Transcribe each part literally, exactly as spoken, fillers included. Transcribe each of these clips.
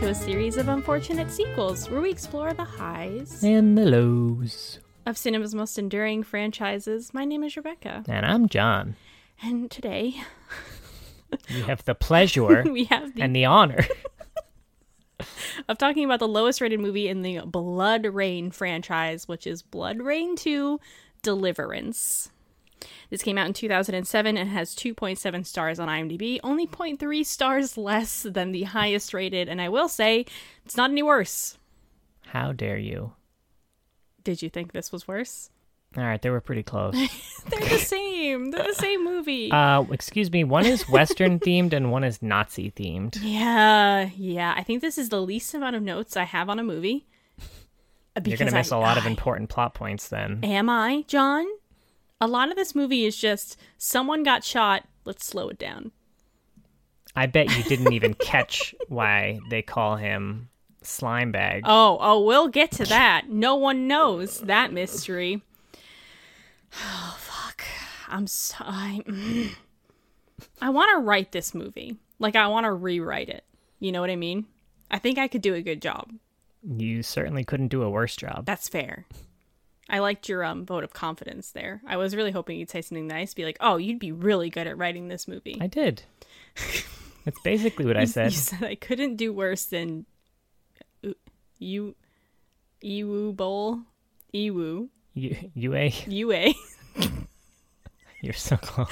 a series of unfortunate sequels where we explore the highs and the lows of cinema's most enduring franchises. My name is Rebecca. And I'm John. And today... we have the pleasure we have the... and the honor of talking about the lowest rated movie in the Blood Rain franchise, which is Blood Rain two Deliverance. This came out in two thousand seven and has two point seven stars on IMDb, only zero point three stars less than the highest rated, and I will say, it's not any worse. How dare you? Did you think this was worse? All right, they were pretty close. They're the same. They're the same movie. Uh, excuse me, one is Western themed and one is Nazi themed. Yeah, yeah. I think this is the least amount of notes I have on a movie. You're going to miss I, a lot I, of important plot points then. Am I, John? A lot of this movie is just, someone got shot, let's slow it down. I bet you didn't even catch why they call him Slimebag. Oh, oh, we'll get to that. No one knows that mystery. Oh, fuck. I'm so... I, I want to write this movie. Like, I want to rewrite it. You know what I mean? I think I could do a good job. You certainly couldn't do a worse job. That's fair. I liked your um, vote of confidence there. I was really hoping you'd say something nice. Be like, oh, you'd be really good at writing this movie. I did. That's basically what I said. You said I couldn't do worse than... You... Ewu Bowl? Ewu. U- UA? UA. You're so close.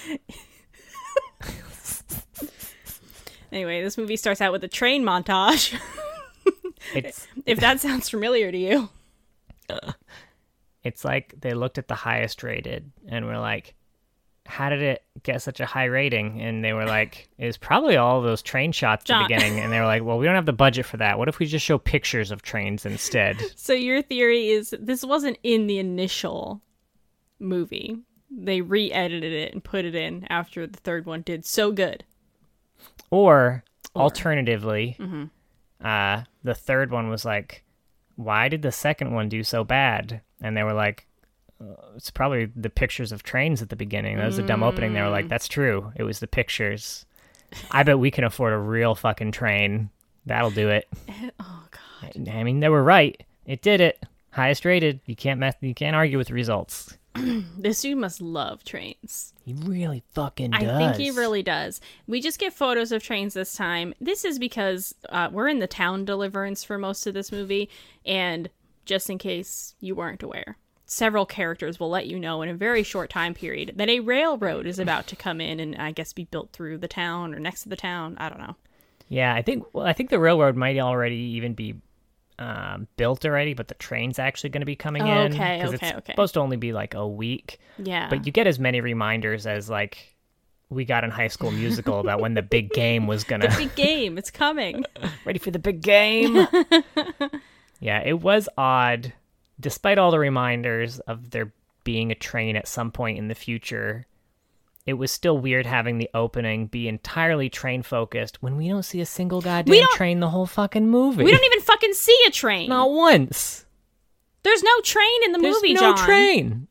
Anyway, this movie starts out with a train montage. It's if that sounds familiar to you. Uh, it's like they looked at the highest rated and were like, how did it get such a high rating? And they were like, it was probably all those train shots at John. the beginning. And they were like, well, we don't have the budget for that. What if we just show pictures of trains instead? So your theory is this wasn't in the initial movie. They re-edited it and put it in after the third one did so good. Or, or. alternatively, mm-hmm. uh, the third one was like, why did the second one do so bad? And they were like, uh, it's probably the pictures of trains at the beginning. That was a dumb opening. They were like, that's true. It was the pictures. I bet we can afford a real fucking train. That'll do it. Oh, God. I mean, they were right. It did it. Highest rated. You can't mess, you can't argue with results. This dude must love trains. He really fucking does. I think he really does. We just get photos of trains this time. This is because uh, we're in the town Deliverance for most of this movie, and just in case you weren't aware, several characters will let you know in a very short time period that a railroad is about to come in and I guess be built through the town or next to the town. I don't know. Yeah, I think well, I think the railroad might already even be um, built already, but the train's actually going to be coming oh, in. Okay, because okay, it's okay. supposed to only be like a week. Yeah. But you get as many reminders as like we got in High School Musical about when the big game was going to... The big game, it's coming. Ready for the big game. Yeah, it was odd. Despite all the reminders of there being a train at some point in the future, it was still weird having the opening be entirely train focused when we don't see a single goddamn train the whole fucking movie. We don't even fucking see a train. Not once. There's no train in the There's movie, no John. train.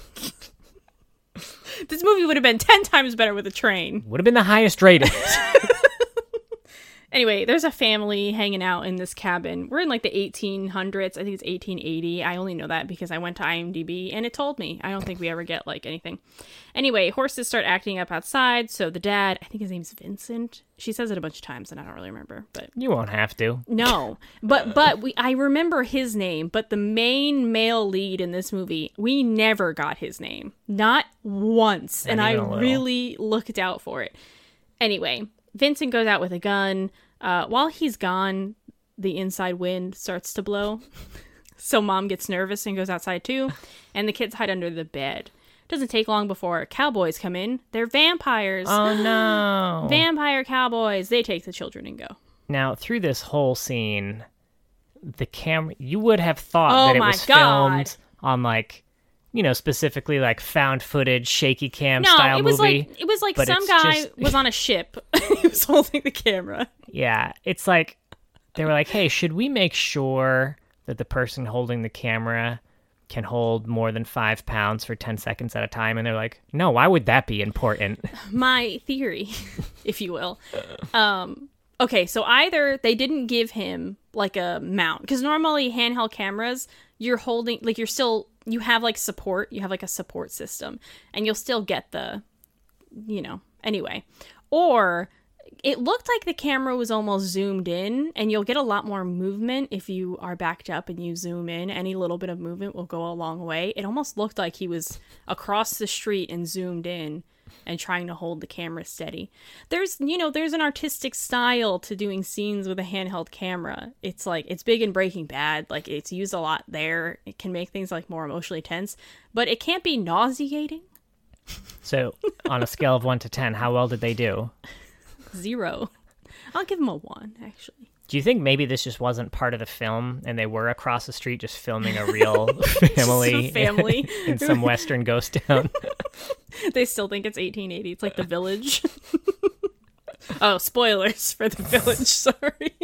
This movie would have been ten times better with a train. Would have been the highest rated. Anyway, there's a family hanging out in this cabin. We're in like the eighteen hundreds. I think it's eighteen eighty. I only know that because I went to IMDb and it told me. I don't think we ever get like anything. Anyway, horses start acting up outside. So the dad, I think his name's Vincent. She says it a bunch of times and I don't really remember. But you won't have to. No, but but we I remember his name. But the main male lead in this movie, we never got his name, not once, Not and I really looked out for it. Anyway, Vincent goes out with a gun. Uh, while he's gone, the inside wind starts to blow. So mom gets nervous and goes outside too. And the kids hide under the bed. Doesn't take long before cowboys come in. They're vampires. Oh, no. Vampire cowboys. They take the children and go. Now, through this whole scene, the camera, you would have thought Oh that it my was God. filmed on like, you know, specifically like found footage, shaky cam No, style it was movie. like it was like but some it's guy just- was on a ship. He was holding the camera. Yeah, it's like they were like, hey, should we make sure that the person holding the camera can hold more than five pounds for ten seconds at a time? And they're like, no, why would that be important? My theory, if you will, um, okay, so either they didn't give him like a mount, because normally handheld cameras, you're holding, like you're still, you have like support, you have like a support system, and you'll still get the, you know, anyway. Or it looked like the camera was almost zoomed in, and you'll get a lot more movement if you are backed up and you zoom in. Any little bit of movement will go a long way. It almost looked like he was across the street and zoomed in and trying to hold the camera steady. There's, you know, there's an artistic style to doing scenes with a handheld camera. It's like, it's big in Breaking Bad. Like, it's used a lot there. It can make things like more emotionally tense, but it can't be nauseating. So, on a scale of one to ten, how well did they do? Zero. I'll give them a one, actually. Do you think maybe this just wasn't part of the film and they were across the street just filming a real family, family. in, in some Western ghost town? They still think it's eighteen eighty. It's like The Village. Oh, spoilers for The Village. Sorry.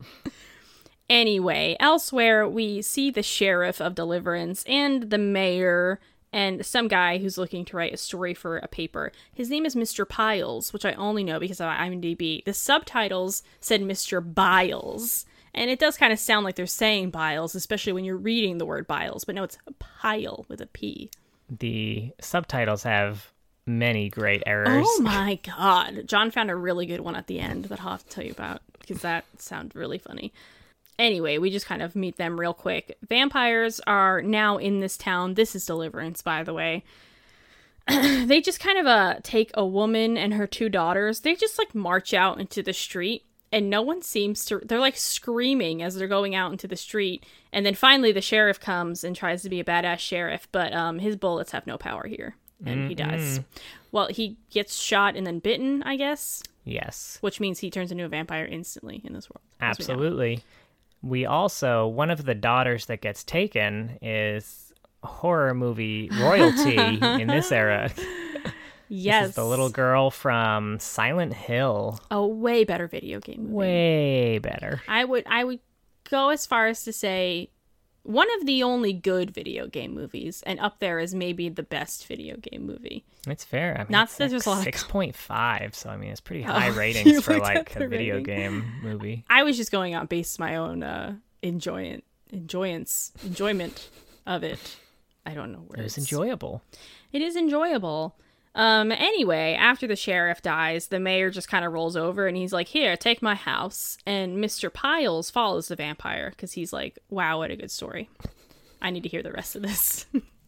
Anyway, elsewhere, we see the sheriff of Deliverance and the mayor and some guy who's looking to write a story for a paper. His name is Mister Piles, which I only know because of IMDb. The subtitles said Mister Biles, and it does kind of sound like they're saying Biles, especially when you're reading the word Biles, but no, it's a pile with a P. The subtitles have many great errors. Oh my god. John found a really good one at the end that I'll have to tell you about, because that sounded really funny. Anyway, we just kind of meet them real quick. Vampires are now in this town. This is Deliverance, by the way. They just kind of uh take a woman and her two daughters. They just like march out into the street, and no one seems to... They're like screaming as they're going out into the street. And then finally the sheriff comes and tries to be a badass sheriff, but um his bullets have no power here, and mm-hmm. he dies. Well, he gets shot and then bitten, I guess. Yes. Which means he turns into a vampire instantly in this world. Absolutely. We also, one of the daughters that gets taken is horror movie royalty in this era. Yes. This is the little girl from Silent Hill. A way better video game movie. Way better. I would I would go as far as to say one of the only good video game movies, and up there is maybe the best video game movie. It's fair. I mean, Not it's that there's a lot of six point five, so I mean, it's pretty high Oh, ratings you for looked like at the a video rating. game movie. I was just going out based my own uh, enjoyment, enjoyance, enjoyment of it. I don't know words. It was enjoyable. It is enjoyable. Um, anyway, after the sheriff dies, the mayor just kind of rolls over and he's like, here, take my house. And Mister Piles follows the vampire because he's like, wow, what a good story. I need to hear the rest of this.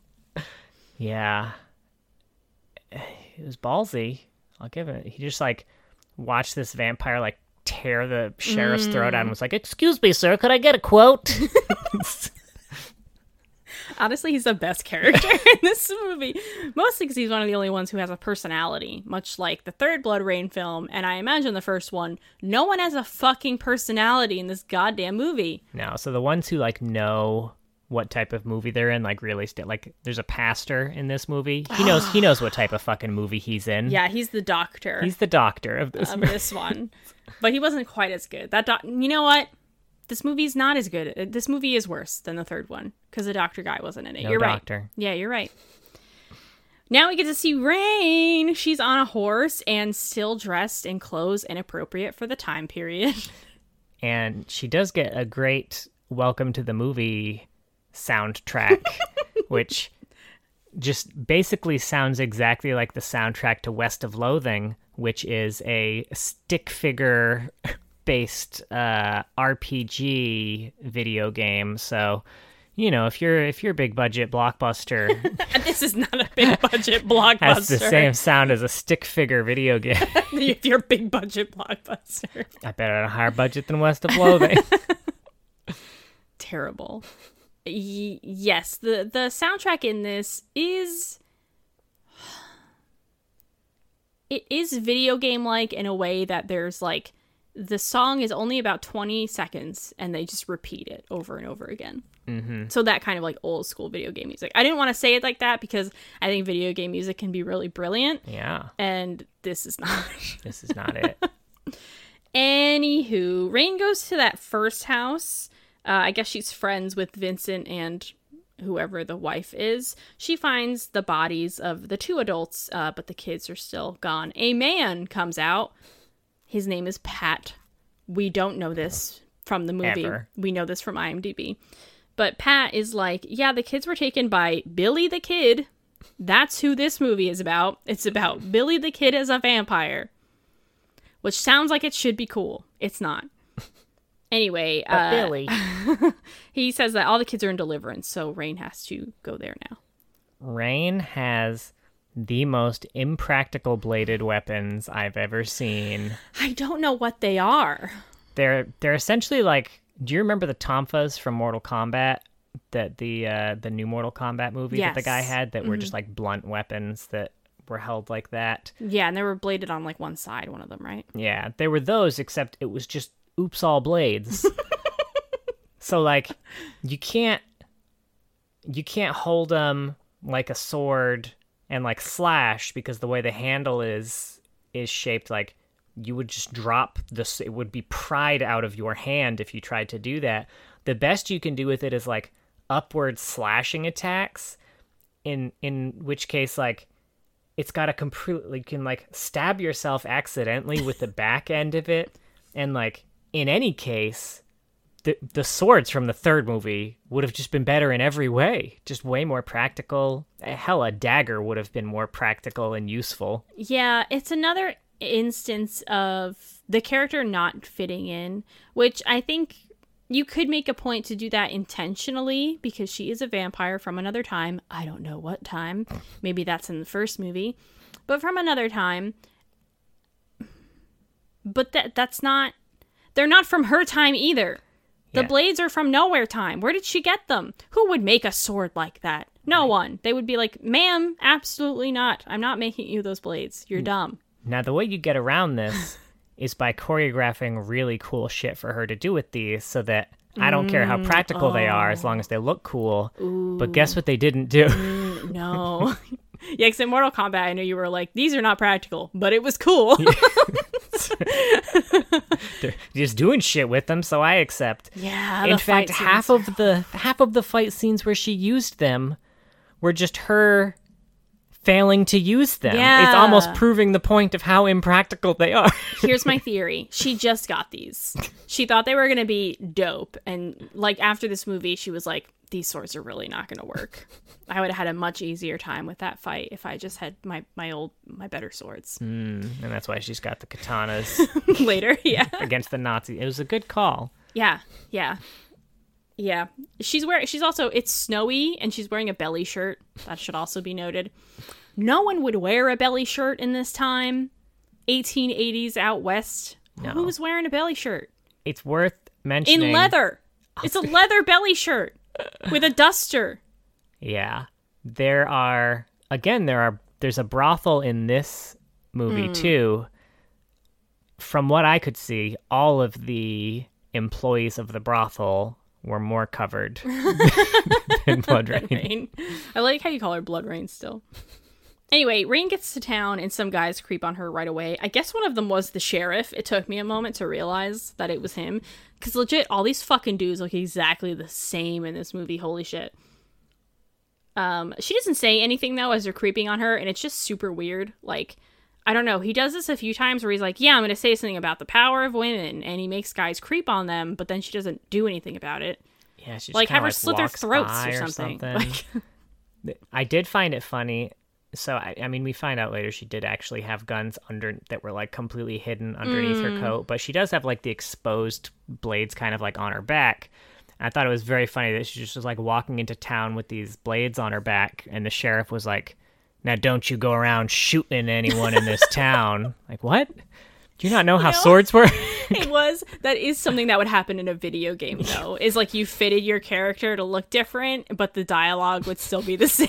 Yeah. It was ballsy. I'll give it. He just like watched this vampire like tear the sheriff's mm. throat out and was like, excuse me, sir, could I get a quote? Honestly, he's the best character in this movie. Mostly because he's one of the only ones who has a personality, much like the third Blood Rain film, and I imagine the first one. No one has a fucking personality in this goddamn movie. No, so the ones who like know what type of movie they're in, like really st- like there's a pastor in this movie. He knows he knows what type of fucking movie he's in. Yeah, he's the doctor. He's the doctor of this of movie. this one. But he wasn't quite as good. That doc- you know what? This movie's not as good. This movie is worse than the third one because the doctor guy wasn't in it. No you're doctor. right. Yeah, you're right. Now we get to see Rain. She's on a horse and still dressed in clothes inappropriate for the time period. And she does get a great welcome to the movie soundtrack, which just basically sounds exactly like the soundtrack to West of Loathing, which is a stick figure based uh, R P G video game. So, you know, if you're if you're a big budget blockbuster, this is not a big budget blockbuster. Has the same sound as a stick figure video game. If you're a big budget blockbuster, I bet at a higher budget than West of Loathing. Terrible. Y- yes, the the soundtrack in this is it is video game like in a way that there's like the song is only about twenty seconds and they just repeat it over and over again. Mm-hmm. So that kind of like old school video game music. I didn't want to say it like that because I think video game music can be really brilliant. Yeah. And this is not. This is not it. Anywho, Rain goes to that first house. Uh, I guess she's friends with Vincent and whoever the wife is. She finds the bodies of the two adults, uh, but the kids are still gone. A man comes out. His name is Pat we don't know this from the movie. Ever. We know this from IMDb. But Pat is like, yeah, the kids were taken by Billy the Kid. That's who this movie is about. It's about Billy the Kid as a vampire. Which sounds like it should be cool. It's not. Anyway, but uh, Billy. he says that all the kids are in Deliverance, so Rain has to go there now. Rain has the most impractical bladed weapons I've ever seen. I don't know what they are. They're they're essentially like, do you remember the Tonfas from Mortal Kombat? That the uh, the new Mortal Kombat movie yes. that the guy had that mm-hmm. were just like blunt weapons that were held like that. Yeah, and they were bladed on like one side, one of them, right? Yeah, they were those, except it was just oops all blades. So like you can't you can't hold them like a sword and like slash, because the way the handle is is shaped, like you would just drop this, it would be pried out of your hand if you tried to do that. The best you can do with it is like upward slashing attacks, in in which case like it's got a completely, you can like stab yourself accidentally with the back end of it, and like in any case the the swords from the third movie would have just been better in every way, just way more practical. Hell, a dagger would have been more practical and useful. Yeah, it's another instance of the character not fitting in, which I think you could make a point to do that intentionally, because she is a vampire from another time. I don't know what time. Maybe that's in the first movie, but from another time. But that that's not, they're not from her time either. The Yeah. blades are from nowhere time. Where did she get them? Who would make a sword like that? No right. one. They would be like, ma'am, absolutely not. I'm not making you those blades. You're dumb. Now, the way you get around this is by choreographing really cool shit for her to do with these, so that I don't mm, care how practical oh. they are as long as they look cool. Ooh. But guess what they didn't do? Mm, no. Yeah, because in Mortal Kombat, I know you were like, these are not practical, but it was cool. They're just doing shit with them, so I accept. Yeah. In fact, half scenes. of the half of the fight scenes where she used them were just her failing to use them. Yeah. It's almost proving the point of how impractical they are. Here's my theory. She just got these. She thought they were going to be dope. And like after this movie, she was like, these swords are really not going to work. I would have had a much easier time with that fight if I just had my, my old, my better swords. Mm, and that's why she's got the katanas. Later, yeah. Against the Nazis. It was a good call. Yeah, yeah. Yeah. She's wearing, she's also, it's snowy and she's wearing a belly shirt. That should also be noted. No one would wear a belly shirt in this time. eighteen eighties out west. No. Who's wearing a belly shirt? It's worth mentioning. In leather. It's a leather belly shirt with a duster. Yeah. There are, again, there are, there's a brothel in this movie mm. too. From what I could see, all of the employees of the brothel were more covered than Blood Rain. Rain. I like how you call her Blood Rain still. Anyway, Rain gets to town and some guys creep on her right away. I guess one of them was the sheriff. It took me a moment to realize that it was him. Because legit, all these fucking dudes look exactly the same in this movie. Holy shit. Um, she doesn't say anything, though, as they're creeping on her. And it's just super weird. Like, I don't know. He does this a few times where he's like, yeah, I'm going to say something about the power of women. And he makes guys creep on them. But then she doesn't do anything about it. Yeah, she just like have her like slit their throats or something. Or something. Like... I did find it funny. So, I, I mean, we find out later she did actually have guns under that were, like, completely hidden underneath mm. her coat. But she does have, like, the exposed blades kind of, like, on her back. And I thought it was very funny that she just was, like, walking into town with these blades on her back. And the sheriff was like, now don't you go around shooting anyone in this town. Like, what? Do you not know how you know, swords work? It was. That is something that would happen in a video game, though. Is, like, you fitted your character to look different, but the dialogue would still be the same.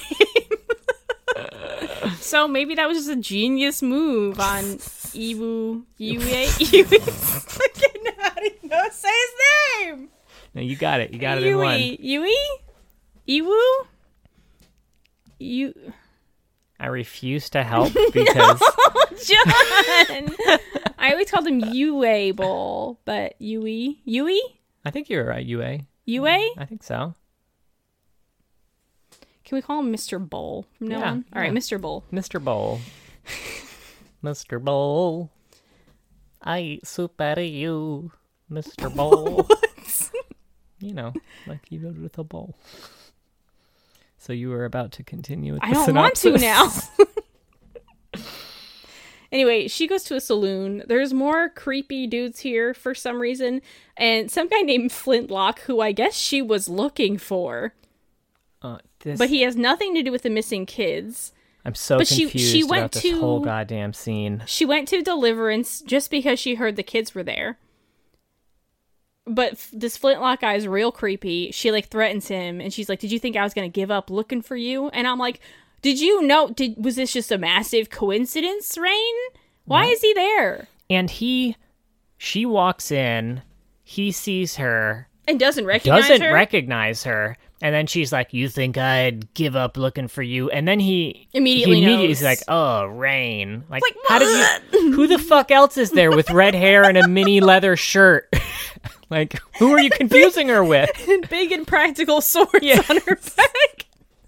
So maybe that was just a genius move on Iwu. Iwu. Iwu. I can't know how to know say his name. No, you got it. You got it in one. Yui? Iwu? You. I refuse to help because. No, John! I always called him Yue Bowl, but Yui? Yui? I think you're right, Yue. Yue? I think so. Can we call him Mister Bowl from now yeah, on? All right, yeah. Mister Bowl. Mister Bowl. Mister Bowl. I eat soup out of you. Mister Bowl. What? You know, like he wrote with a bowl. So you were about to continue with the I don't synopsis. want to now. Anyway, she goes to a saloon. There's more creepy dudes here for some reason. And some guy named Flintlock, who I guess she was looking for. Uh, this... But he has nothing to do with the missing kids. I'm so but confused she, she went about this to, whole goddamn scene. She went to Deliverance just because she heard the kids were there. But f- this Flintlock guy is real creepy. She, like, threatens him. And she's like, did you think I was going to give up looking for you? And I'm like... Did you know, did was this just a massive coincidence, Rain? Why what? Is he there? And he, she walks in, he sees her. And doesn't recognize doesn't her? Doesn't recognize her. And then she's like, you think I'd give up looking for you? And then he immediately he immediately knows. is like, oh, Rain. Like, like how did you, who the fuck else is there with red hair and a mini leather shirt? Like, who are you confusing her with? And big and practical swords yeah. on her back.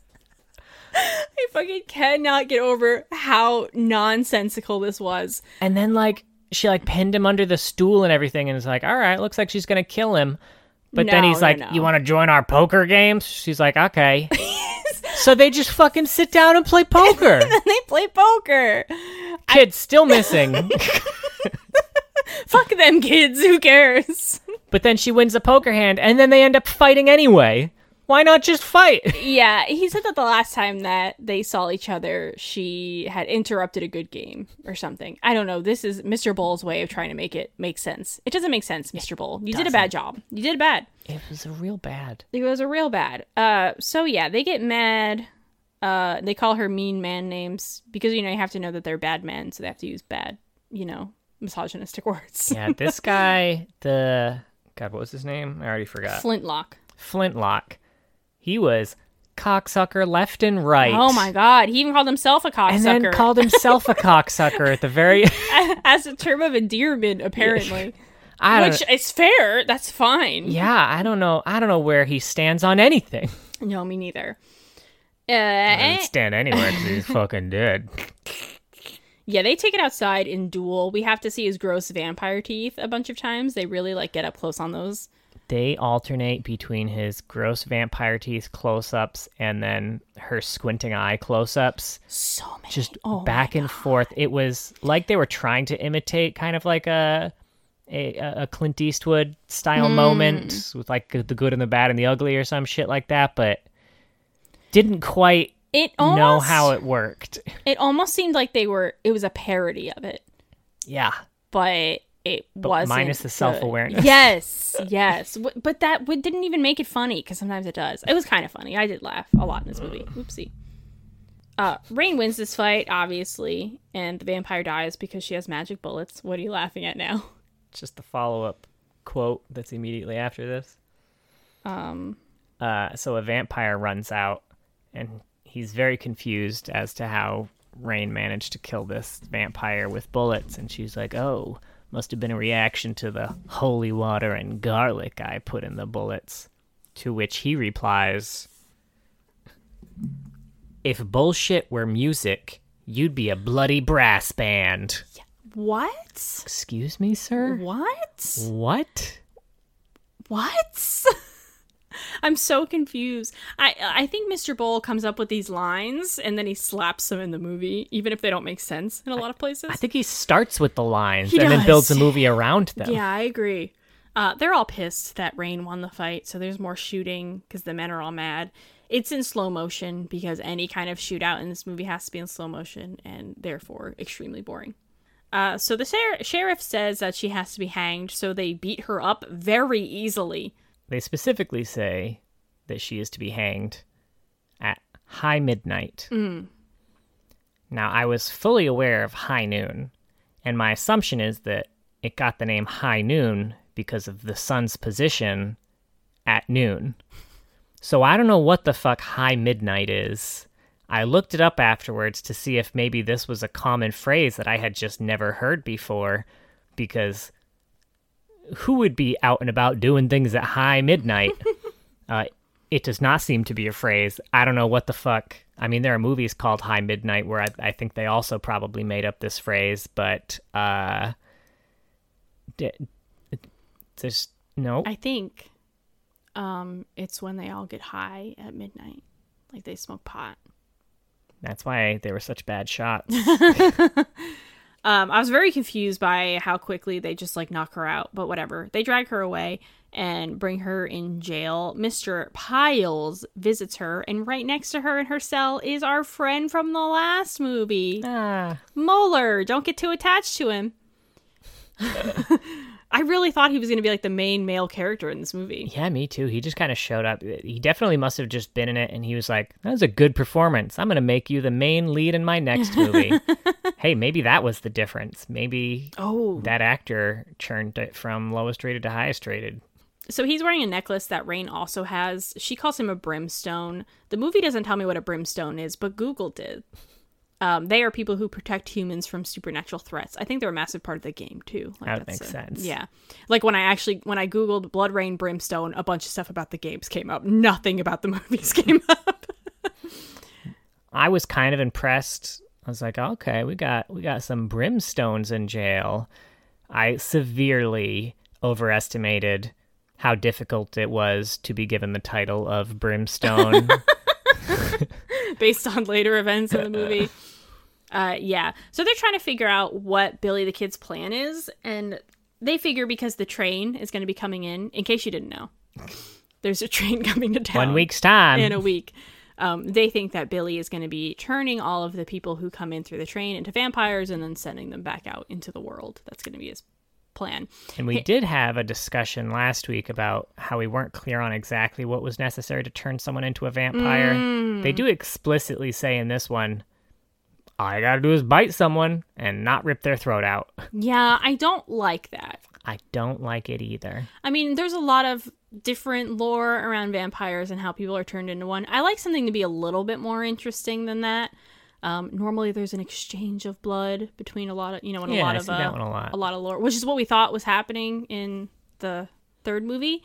I fucking cannot get over how nonsensical this was. And then, like, she, like, pinned him under the stool and everything, and is like, all right, looks like she's gonna kill him. But no, then he's no, like, no. you want to join our poker games? She's like, okay. So they just fucking sit down and play poker. And then they play poker. Kid's I- still missing. Fuck them kids, who cares? But then she wins a poker hand, and then they end up fighting anyway. Why not just fight? Yeah, he said that the last time that they saw each other, she had interrupted a good game or something. I don't know. This is Mister Bull's way of trying to make it make sense. It doesn't make sense, Mister Bull. You did a bad job. You did bad. It was a real bad. It was a real bad. Uh, so yeah, they get mad. Uh, they call her mean man names because, you know, you have to know that they're bad men, so they have to use bad, you know, misogynistic words. Yeah, this guy, the... God, what was his name? I already forgot. Flintlock. Flintlock. He was cocksucker left and right. Oh my god, he even called himself a cocksucker. And then called himself a cocksucker at the very... As a term of endearment, apparently. I Which don't... is fair, that's fine. Yeah, I don't know. I don't know where he stands on anything. No, me neither. Uh, I don't stand anywhere because he's fucking dead. Yeah, they take it outside in Duel. We have to see his gross vampire teeth a bunch of times. They really, like, get up close on those. They alternate between his gross vampire teeth close-ups and then her squinting eye close-ups. So many. Just oh back and forth. It was like they were trying to imitate kind of like a a, a Clint Eastwood style mm. moment with like the good and the bad and the ugly or some shit like that, but didn't quite it almost, know how it worked. It almost seemed like they were, it was a parody of it. Yeah. But... It but wasn't minus the self-awareness. Yes, yes. But that didn't even make it funny, because sometimes it does. It was kind of funny. I did laugh a lot in this movie. Oopsie. Uh, Rain wins this fight, obviously, and the vampire dies because she has magic bullets. What are you laughing at now? Just the follow-up quote that's immediately after this. Um. Uh, so a vampire runs out, and he's very confused as to how Rain managed to kill this vampire with bullets, and she's like, oh... Must have been a reaction to the holy water and garlic I put in the bullets. To which he replies, if bullshit were music, you'd be a bloody brass band. What? Excuse me, sir? What? What? What? I'm so confused. I I think Mister Bull comes up with these lines and then he slaps them in the movie, even if they don't make sense in a lot of places. I think he starts with the lines he and does. then builds a movie around them. Yeah, I agree. Uh, they're all pissed that Rain won the fight, so there's more shooting because the men are all mad. It's in slow motion because any kind of shootout in this movie has to be in slow motion and therefore extremely boring. Uh, so the ser- sheriff says that she has to be hanged, so they beat her up very easily. They specifically say that she is to be hanged at high midnight. Mm. Now, I was fully aware of high noon, and my assumption is that it got the name high noon because of the sun's position at noon. So I don't know what the fuck high midnight is. I looked it up afterwards to see if maybe this was a common phrase that I had just never heard before, because... who would be out and about doing things at high midnight? uh, it does not seem to be a phrase. I don't know what the fuck. I mean, there are movies called High Midnight where I, I think they also probably made up this phrase, but uh, d- Just no. I think um, it's when they all get high at midnight. Like they smoke pot. That's why they were such bad shots. um, I was very confused by how quickly they just like knock her out, but whatever. They drag her away and bring her in jail. Mister Piles visits her, and right next to her in her cell is our friend from the last movie. Ah. Moeller. Don't get too attached to him. I really thought he was going to be like the main male character in this movie. Yeah, me too. He just kind of showed up. He definitely must have just been in it, and he was like, that was a good performance. I'm going to make you the main lead in my next movie. Hey, maybe that was the difference. Maybe oh. that actor churned it from lowest rated to highest rated. So he's wearing a necklace that Rain also has. She calls him a brimstone. The movie doesn't tell me what a brimstone is, but Google did. Um, they are people who protect humans from supernatural threats. I think they're a massive part of the game, too. Like, that makes a, sense. Yeah. Like, when I actually, when I Googled Blood Rain Brimstone, a bunch of stuff about the games came up. Nothing about the movies came up. I was kind of impressed. I was like, okay, we got we got some brimstones in jail. I severely overestimated how difficult it was to be given the title of Brimstone. Based on later events in the movie. Uh, yeah. So they're trying to figure out what Billy the Kid's plan is, and they figure because the train is going to be coming in, in case you didn't know, there's a train coming to town. One week's time. In a week. Um, they think that Billy is going to be turning all of the people who come in through the train into vampires and then sending them back out into the world. That's going to be his plan. And we did have a discussion last week about how we weren't clear on exactly what was necessary to turn someone into a vampire. Mm. They do explicitly say in this one, all I gotta do is bite someone and not rip their throat out. Yeah, I don't like that. I don't like it either. I mean, there's a lot of different lore around vampires and how people are turned into one. I like something to be a little bit more interesting than that. Um, normally there's an exchange of blood between a lot of, you know, in yeah, a lot I of see uh, that one a lot. a lot of lore, which is what we thought was happening in the third movie.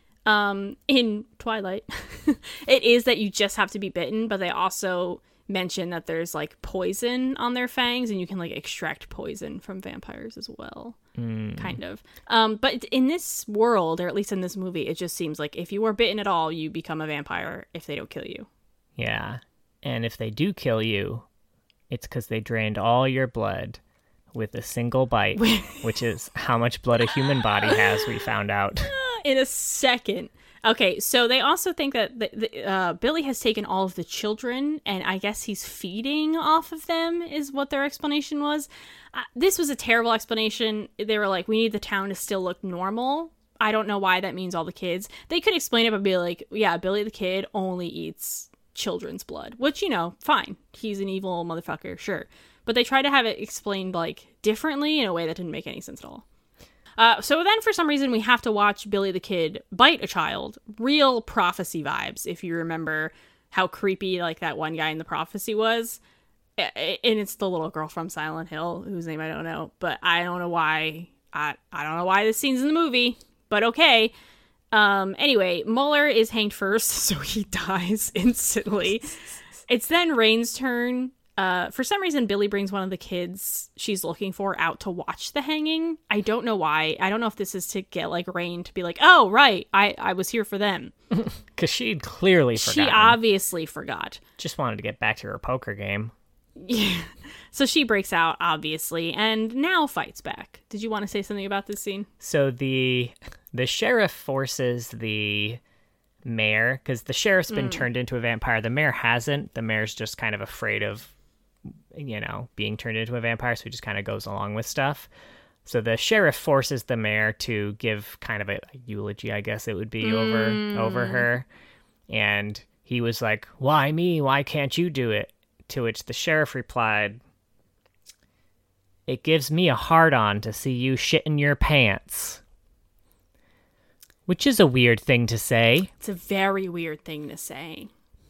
Um, in Twilight, it is that you just have to be bitten, but they also mention that there's like poison on their fangs, and you can like extract poison from vampires as well, mm. kind of. Um, but in this world, or at least in this movie, it just seems like if you are bitten at all, you become a vampire if they don't kill you. Yeah. And if they do kill you, it's because they drained all your blood with a single bite, which is how much blood a human body has, we found out. In a second. Okay, so they also think that the, the, uh, Billy has taken all of the children, and I guess he's feeding off of them, is what their explanation was. Uh, this was a terrible explanation. They were like, we need the town to still look normal. I don't know why that means all the kids. They could explain it by being like, yeah, Billy the Kid only eats children's blood, which, you know, fine, he's an evil motherfucker, sure, but they tried to have it explained like differently in a way that didn't make any sense at all. Uh, so then for some reason we have to watch Billy the Kid bite a child. Real Prophecy vibes, if you remember how creepy like that one guy in the Prophecy was. And it's the little girl from Silent Hill, whose name I don't know, but I don't know why I, I don't know why this scene's in the movie, but okay. Um, anyway, Mueller is hanged first, so he dies instantly. It's then Rain's turn. Uh, for some reason, Billy brings one of the kids she's looking for out to watch the hanging. I don't know why. I don't know if this is to get, like, Rain to be like, oh, right, I, I was here for them. Because she'd clearly forgotten. She obviously forgot. Just wanted to get back to her poker game. Yeah. So she breaks out, obviously, and now fights back. Did you want to say something about this scene? So the the sheriff forces the mayor, because the sheriff's been mm. turned into a vampire. The mayor hasn't. The mayor's just kind of afraid of, you know, being turned into a vampire, so he just kind of goes along with stuff. So the sheriff forces the mayor to give kind of a, a eulogy, I guess it would be, mm. over over her. And he was like, why me? Why can't you do it? To which the sheriff replied, it gives me a hard-on to see you shitting your pants. Which is a weird thing to say. It's a very weird thing to say.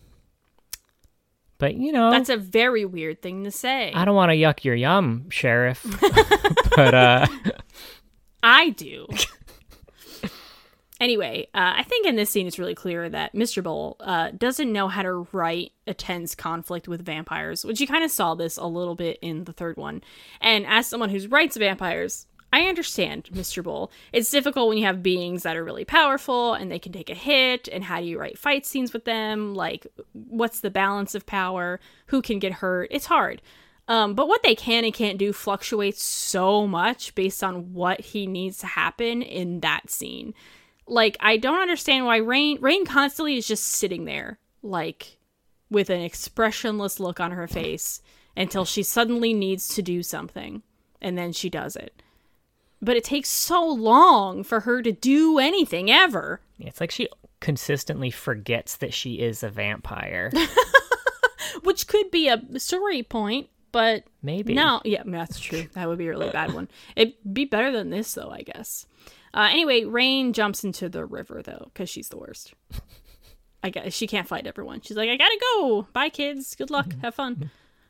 But, you know... That's a very weird thing to say. I don't want to yuck your yum, Sheriff. But, uh... I do. Anyway, uh, I think in this scene it's really clear that Mister Bull uh, doesn't know how to write a tense conflict with vampires, which you kind of saw this a little bit in the third one. And as someone who writes vampires, I understand, Mister Bull. It's difficult when you have beings that are really powerful and they can take a hit, and how do you write fight scenes with them? Like, what's the balance of power? Who can get hurt? It's hard. Um, but what they can and can't do fluctuates so much based on what he needs to happen in that scene. Like, I don't understand why Rain, Rain constantly is just sitting there, like, with an expressionless look on her face until she suddenly needs to do something, and then she does it. But it takes so long for her to do anything ever. It's like she consistently forgets that she is a vampire. Which could be a story point, but... Maybe. No, yeah, that's true. That would be a really bad one. It'd be better than this, though, I guess. Uh, anyway, Rain jumps into the river, though, because she's the worst. I guess she can't fight everyone. She's like, I gotta go. Bye, kids. Good luck. Have fun.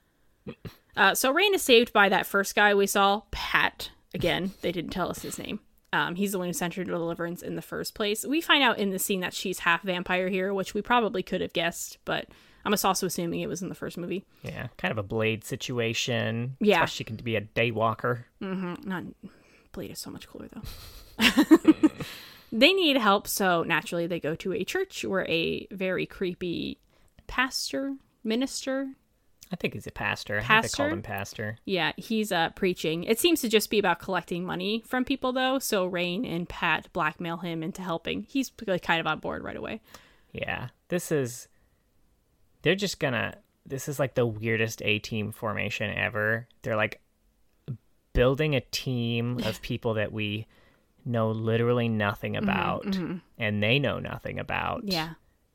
Uh, so Rain is saved by that first guy we saw, Pat. Again, they didn't tell us his name. Um, he's the one who sent her to Deliverance in the first place. We find out in the scene that she's half vampire here, which we probably could have guessed, but I'm also assuming it was in the first movie. Yeah, kind of a Blade situation. Yeah. Plus she can be a daywalker. Mm-hmm. Not Blade is so much cooler, though. They need help, so naturally they go to a church where a very creepy pastor, minister... I think he's a pastor. Pastor? I think they called him pastor. Yeah, he's uh, preaching. It seems to just be about collecting money from people, though. So Rain and Pat blackmail him into helping. He's like, kind of on board right away. Yeah, this is... They're just gonna... This is like the weirdest A-team formation ever. They're like building a team of people that we know literally nothing about. Mm-hmm, mm-hmm. And they know nothing about. Yeah.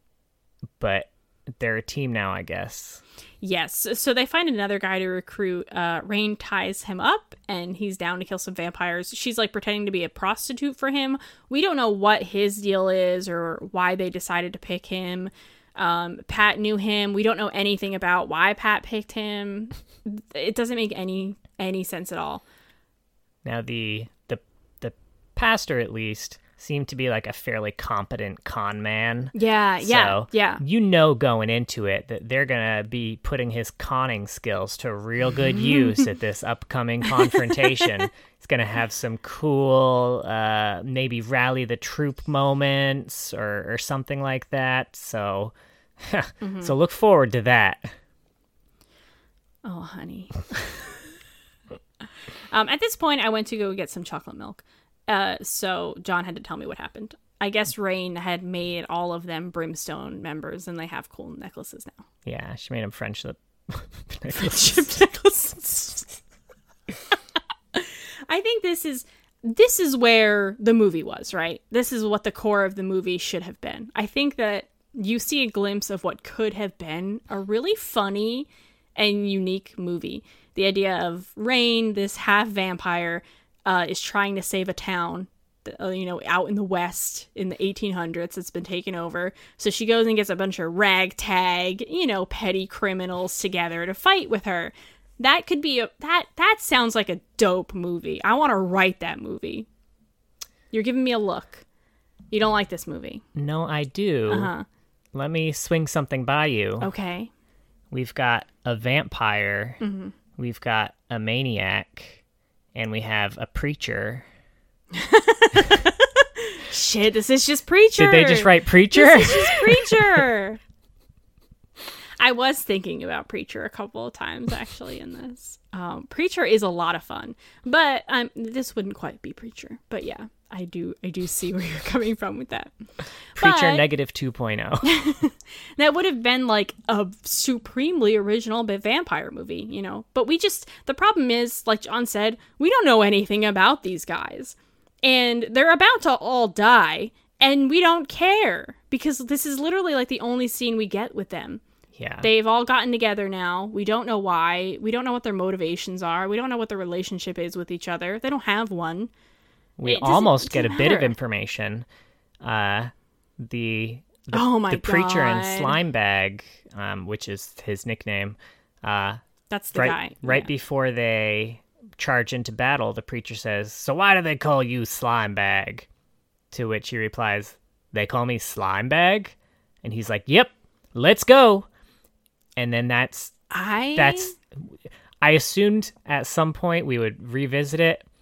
But they're a team now, I guess. Yes. So they find another guy to recruit. Uh, Rain ties him up, and he's down to kill some vampires. She's like pretending to be a prostitute for him. We don't know what his deal is or why they decided to pick him. Um, Pat knew him. We don't know anything about why Pat picked him. It doesn't make any any sense at all. Now the the the pastor, at least, seemed to be like a fairly competent con man. Yeah, yeah, so yeah. You know going into it that they're going to be putting his conning skills to real good use at this upcoming confrontation. He's going to have some cool, uh, maybe rally the troop moments or, or something like that. So, mm-hmm. so look forward to that. Oh, honey. um, at this point, I went to go get some chocolate milk. Uh, so John had to tell me what happened. I guess Rain had made all of them Brimstone members, and they have cool necklaces now. Yeah, she made them friendship necklaces. necklaces. I think this is this is where the movie was, right? This is what the core of the movie should have been. I think that you see a glimpse of what could have been a really funny and unique movie. The idea of Rain, this half vampire, Uh, is trying to save a town, uh, you know, out in the West in the eighteen hundreds that's been taken over. So she goes and gets a bunch of ragtag, you know, petty criminals together to fight with her. That could be a that that sounds like a dope movie. I want to write that movie. You're giving me a look. You don't like this movie? No, I do. Uh-huh. Let me swing something by you. Okay. We've got a vampire. Mm-hmm. We've got a maniac. And we have a preacher. Shit, this is just Preacher. Did they just write Preacher? This is just Preacher. I was thinking about Preacher a couple of times, actually, in this. Um, Preacher is a lot of fun. But um, this wouldn't quite be Preacher. But yeah, I do I do see where you're coming from with that. Preacher but, negative two point oh. That would have been like a supremely original but vampire movie, you know. But we just, the problem is, like John said, we don't know anything about these guys. And they're about to all die. And we don't care. Because this is literally like the only scene we get with them. Yeah. They've all gotten together now. We don't know why. We don't know what their motivations are. We don't know what their relationship is with each other. They don't have one. We almost get a matter. bit of information. Uh, the the, oh my the preacher God. and Slimebag, um, which is his nickname. Uh, That's the right, guy. Right yeah. before they charge into battle, the preacher says, "So why do they call you Slimebag?" To which he replies, "They call me Slimebag?" And he's like, "Yep, let's go." And then that's I that's I assumed at some point we would revisit it.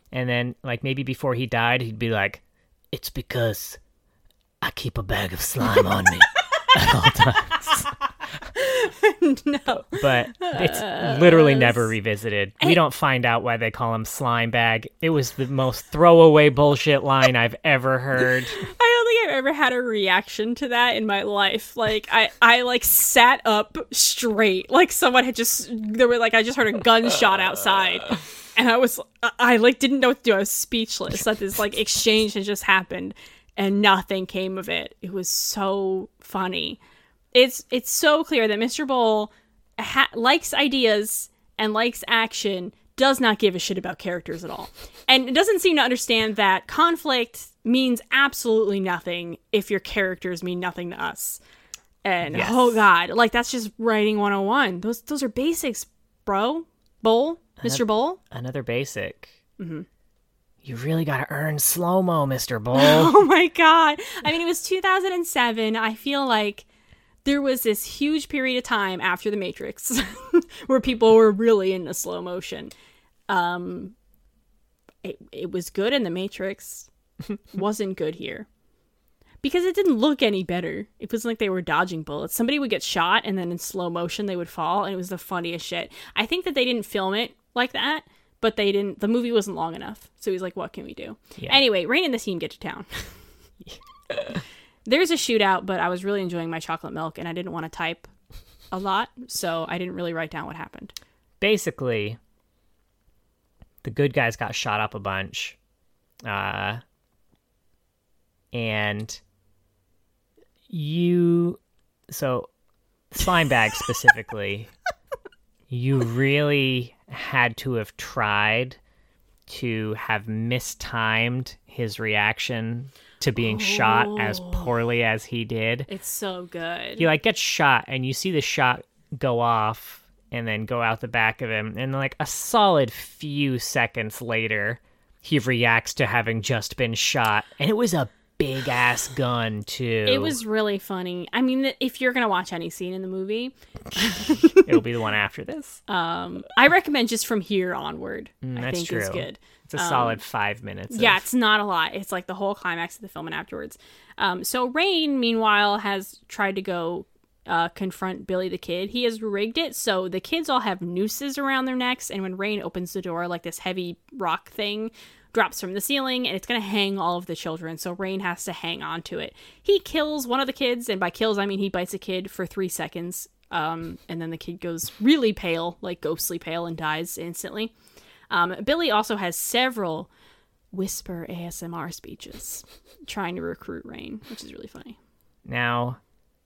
And then, like, maybe before he died, he'd be like, it's because I keep a bag of slime on me at all times. No. But it's literally never revisited. We don't find out why they call him Slime Bag. It was the most throwaway bullshit line I've ever heard. I don't think I've ever had a reaction to that in my life. Like, I, I like, sat up straight. Like, someone had just, there were, like, I just heard a gunshot outside. And I was, I, like, didn't know what to do. I was speechless that this, like, exchange had just happened. And nothing came of it. It was so funny. It's it's so clear that Mister Bowl ha- likes ideas and likes action, does not give a shit about characters at all. And it doesn't seem to understand that conflict means absolutely nothing if your characters mean nothing to us. And, yes. oh God, like, that's just writing one oh one. Those those are basics, bro. Bowl? Mister Bowl? Another basic. Mm-hmm. You really got to earn slow-mo, Mister Bowl. Oh my God. I mean, it was two thousand seven. I feel like there was this huge period of time after The Matrix where people were really into slow motion. Um, it, it was good in The Matrix. Wasn't good here. Because it didn't look any better. It was like they were dodging bullets. Somebody would get shot and then in slow motion they would fall, and it was the funniest shit. I think that they didn't film it like that, but they didn't, the movie wasn't long enough. So he's like, what can we do? Yeah. Anyway, Rain and the team get to town. There's a shootout, but I was really enjoying my chocolate milk, and I didn't want to type a lot, so I didn't really write down what happened. Basically, the good guys got shot up a bunch, uh, and you, so Slime Bag specifically, you really had to have tried to have mistimed his reaction to being oh. shot as poorly as he did. It's so good. He like gets shot and you see the shot go off and then go out the back of him, and like a solid few seconds later he reacts to having just been shot, and it was a big ass gun too. It was really funny. I mean, if you're gonna watch any scene in the movie, it'll be the one after this. Um, I recommend just from here onward. Mm, I that's think true. Is good. It's a um, solid five minutes. Of... Yeah, it's not a lot. It's like the whole climax of the film and afterwards. Um, so Rain, meanwhile, has tried to go uh, confront Billy the Kid. He has rigged it so the kids all have nooses around their necks, and when Rain opens the door, like this heavy rock thing drops from the ceiling, and it's going to hang all of the children, so Rain has to hang on to it. He kills one of the kids, and by kills, I mean he bites a kid for three seconds, um, and then the kid goes really pale, like ghostly pale, and dies instantly. Um, Billy also has several whisper A S M R speeches trying to recruit Rain, which is really funny. Now,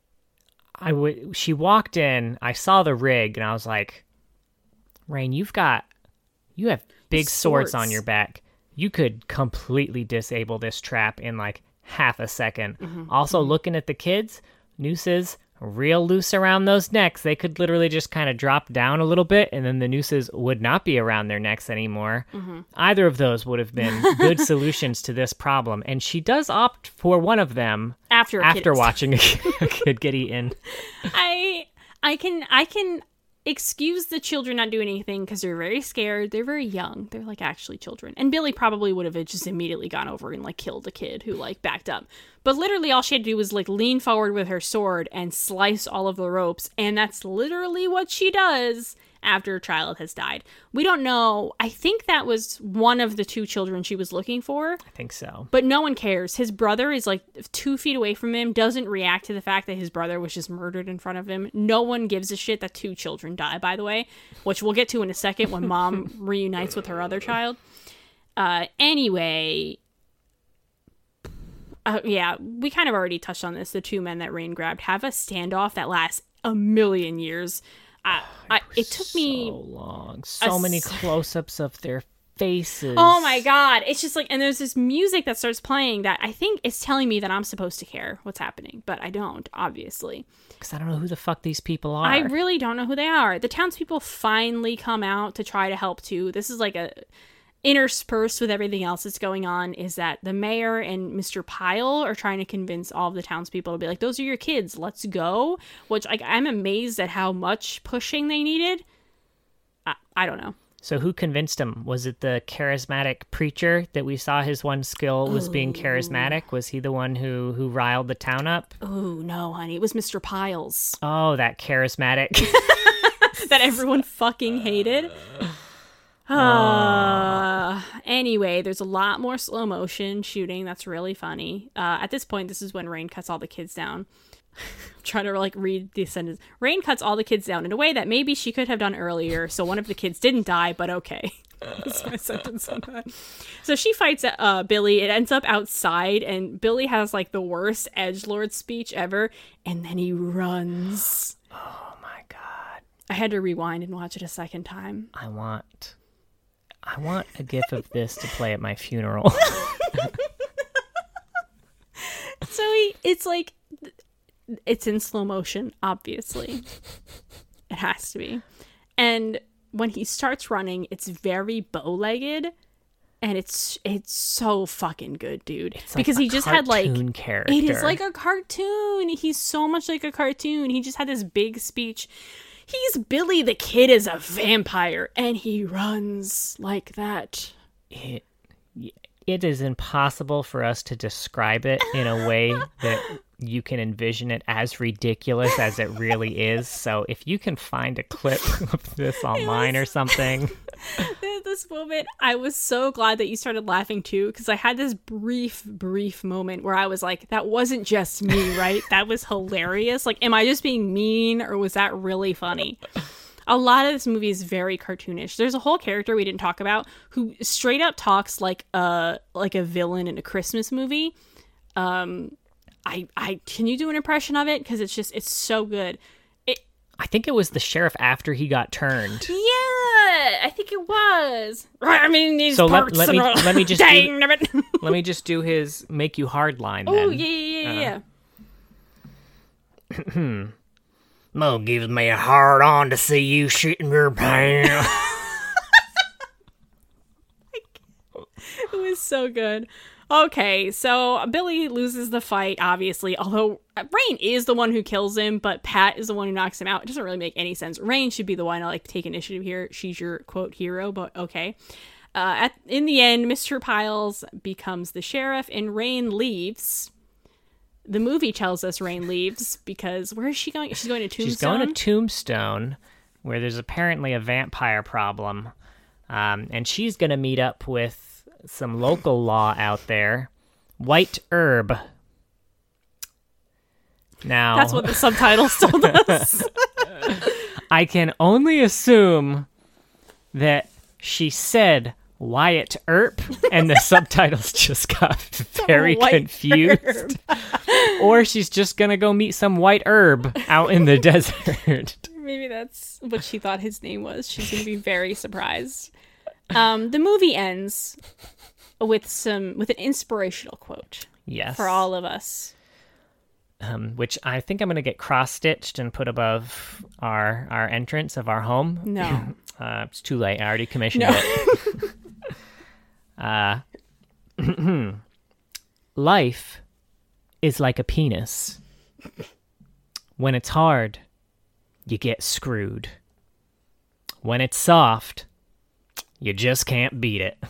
I w- she walked in, I saw the rig, and I was like, Rain, you've got, you have big swords. swords on your back. You could completely disable this trap in like half a second. Mm-hmm. Also, mm-hmm. looking at the kids, nooses real loose around those necks. They could literally just kind of drop down a little bit, and then the nooses would not be around their necks anymore. Mm-hmm. Either of those would have been good solutions to this problem. And she does opt for one of them after after watching a, a kid get eaten. I I can I can. excuse the children not doing anything because they're very scared. They're very young. They're like actually children. And Billy probably would have just immediately gone over and like killed the kid who like backed up. But literally all she had to do was like lean forward with her sword and slice all of the ropes. And that's literally what she does after a child has died. We don't know. I think that was one of the two children she was looking for. I think so. But no one cares. His brother is like two feet away from him, doesn't react to the fact that his brother was just murdered in front of him. No one gives a shit that two children die, by the way, which we'll get to in a second when mom reunites with her other child. Uh, anyway, uh, yeah, we kind of already touched on this. The two men that Rain grabbed have a standoff that lasts a million years. I, I, it took so me so long. So many s- close-ups of their faces. Oh my God. It's just like, and there's this music that starts playing that I think is telling me that I'm supposed to care what's happening, but I don't, obviously. Because I don't know who the fuck these people are. I really don't know who they are. The townspeople finally come out to try to help too. This is like a interspersed with everything else that's going on is that the mayor and Mister Pyle are trying to convince all of the townspeople to be like, those are your kids, let's go. Which like I'm amazed at how much pushing they needed. I, I don't know. So who convinced him? Was it the charismatic preacher that we saw his one skill was Ooh. being charismatic? Was he the one who, who riled the town up? Oh, no, honey. It was Mister Piles. Oh, that charismatic. That everyone fucking hated. Uh, anyway, there's a lot more slow motion shooting. That's really funny. Uh, at this point, this is when Rain cuts all the kids down. I'm trying to like read the sentence. Rain cuts all the kids down in a way that maybe she could have done earlier, so one of the kids didn't die, but okay. That's my sentence on that. So she fights uh, Billy. It ends up outside, and Billy has like the worst edgelord speech ever, and then he runs. Oh my god! I had to rewind and watch it a second time. I want, I want a gif of this to play at my funeral. So he, it's like. It's in slow motion, obviously. It has to be. And when he starts running, it's very bow-legged, and it's it's so fucking good, dude. It's because like he just had like character. It is like a cartoon. He's so much like a cartoon. He just had this big speech. He's Billy the Kid is a vampire, and he runs like that. It it is impossible for us to describe it in a way that you can envision it as ridiculous as it really is. So if you can find a clip of this online was, or something. This moment, I was so glad that you started laughing too, because I had this brief, brief moment where I was like, that wasn't just me, right? That was hilarious. Like, am I just being mean, or was that really funny? A lot of this movie is very cartoonish. There's a whole character we didn't talk about who straight up talks like a, like a villain in a Christmas movie. Um... I, I can you do an impression of it? Because it's just, it's so good. It, I think it was the sheriff after he got turned. Yeah, I think it was. I mean, these so parts let, let me are... let me just Dang, do, let me just do his make you hard line. Oh yeah, yeah, yeah, uh, yeah. Mo gives me a hard on to see you shitting your pants. It was so good. Okay, so Billy loses the fight, obviously, although Rain is the one who kills him, but Pat is the one who knocks him out. It doesn't really make any sense. Rain should be the one to, like, take initiative here. She's your, quote, hero, but okay. Uh, at in the end, Mister Piles becomes the sheriff, and Rain leaves. The movie tells us Rain leaves, because where is she going? She's going to Tombstone? She's going to Tombstone, where there's apparently a vampire problem, um, and she's going to meet up with some local law out there. White herb. Now, that's what the subtitles told us. I can only assume that she said Wyatt Earp, and the subtitles just got very confused. Or she's just gonna go meet some white herb out in the desert. Maybe that's what she thought his name was. She's gonna be very surprised. Um, the movie ends with some with an inspirational quote. Yes, for all of us. Um, which I think I'm gonna get cross stitched and put above our our entrance of our home. No, uh, it's too late. I already commissioned no. it. uh, life is like a penis. When it's hard, you get screwed. When it's soft, you just can't beat it.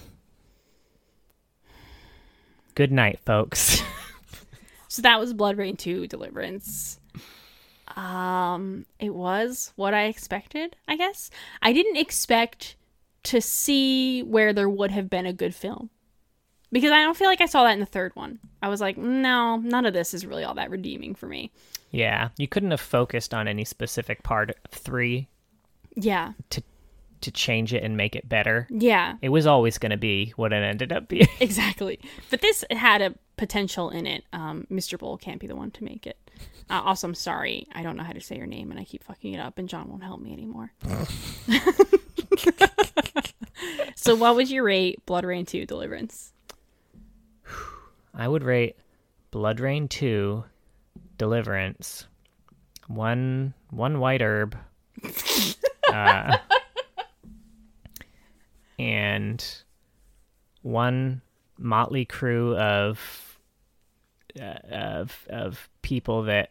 Good night, folks. So that was Blood Rain two Deliverance. Um, it was what I expected, I guess. I didn't expect to see where there would have been a good film, because I don't feel like I saw that in the third one. I was like, no, none of this is really all that redeeming for me. Yeah, you couldn't have focused on any specific part of three. Yeah. To to change it and make it better. Yeah. It was always going to be what it ended up being. Exactly. But this had a potential in it. Um, Mister Bull can't be the one to make it. Uh, also, I'm sorry. I don't know how to say your name, and I keep fucking it up, and John won't help me anymore. So what would you rate Blood Rain two Deliverance? I would rate Blood Rain two Deliverance one one white herb. uh, and one motley crew of uh, of of people that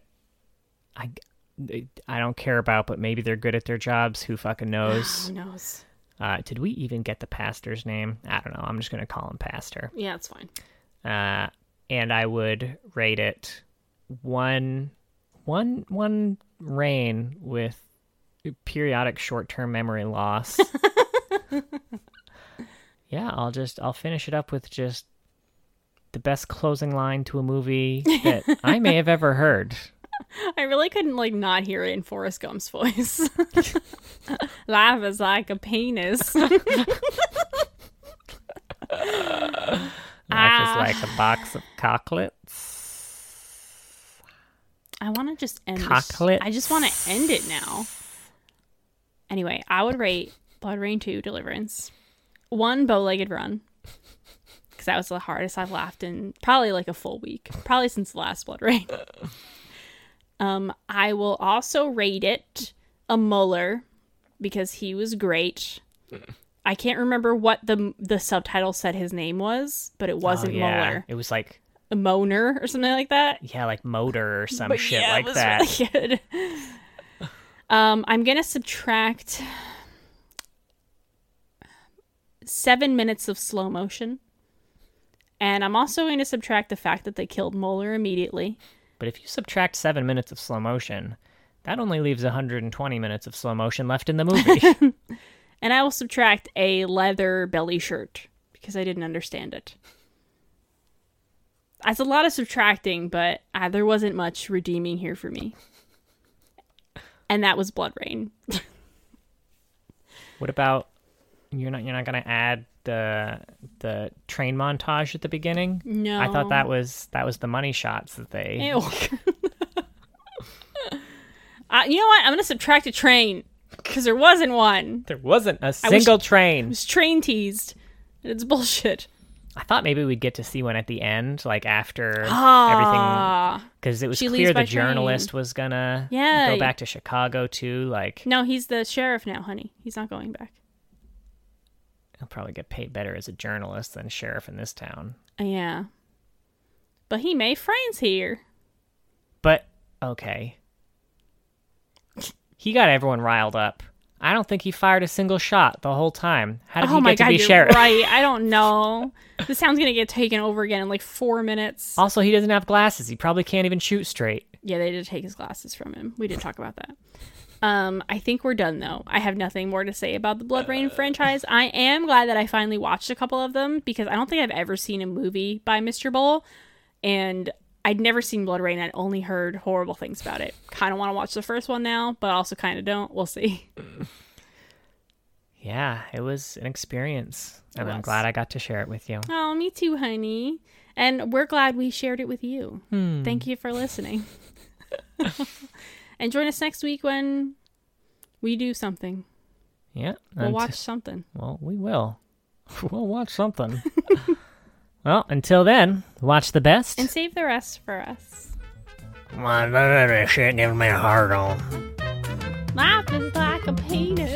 I I don't care about, but maybe they're good at their jobs. Who fucking knows? Who knows? Uh, did we even get the pastor's name? I don't know. I'm just going to call him Pastor. Yeah, it's fine. Uh, and I would rate it one, one, one rain with periodic short-term memory loss. Yeah, I'll just, I'll finish it up with just the best closing line to a movie that I may have ever heard. I really couldn't, like, not hear it in Forrest Gump's voice. Life is like a penis. Life ah. is like a box of chocolates. I want to just end Chocolates. This. I just want to end it now. Anyway, I would rate Blood Rain two Deliverance one bow-legged run. Because that was the hardest I've laughed in probably like a full week. Probably since the last Blood Rain. Um, I will also rate it a Muller because he was great. I can't remember what the the subtitle said his name was, but it wasn't oh, yeah. Muller. It was like a Moner or something like that. Yeah, like Motor or some but shit yeah, like it was that. Really good. um, I'm gonna subtract seven minutes of slow motion, and I'm also going to subtract the fact that they killed Muller immediately. But if you subtract seven minutes of slow motion, that only leaves one hundred twenty minutes of slow motion left in the movie. And I will subtract a leather belly shirt because I didn't understand it. That's a lot of subtracting, but uh, there wasn't much redeeming here for me. And that was Blood Rain. What about you're not you're not gonna add the the train montage at the beginning? No. I thought that was that was the money shots that they Ew. uh, you know what? I'm gonna subtract a train because there wasn't one. There wasn't a single was, train. It was train teased. It's bullshit. I thought maybe we'd get to see one at the end, like after ah, everything, because it was clear the journalist train. was gonna yeah. go back to Chicago too. Like, no, he's the sheriff now, honey. He's not going back. He'll probably get paid better as a journalist than sheriff in this town. Yeah. But he made friends here. But, okay. He got everyone riled up. I don't think he fired a single shot the whole time. How did oh he my get to God, be you're sheriff? Right. I don't know. This town's going to get taken over again in like four minutes. Also, he doesn't have glasses. He probably can't even shoot straight. Yeah, they did take his glasses from him. We did talk about that. Um, I think we're done, though. I have nothing more to say about the Blood Rain uh, franchise. I am glad that I finally watched a couple of them because I don't think I've ever seen a movie by Mister Bull, and I'd never seen Blood Rain. I'd only heard horrible things about it. Kind of want to watch the first one now, but also kind of don't. We'll see. Yeah, it was an experience, and was. I'm glad I got to share it with you. Oh, me too, honey. And we're glad we shared it with you. Hmm. Thank you for listening. And join us next week when we do something. Yeah. We'll unt- watch something. Well, we will. We'll watch something. Well, until then, watch the best. And save the rest for us. Well, that shit gives me a hard on. Life is like a penis.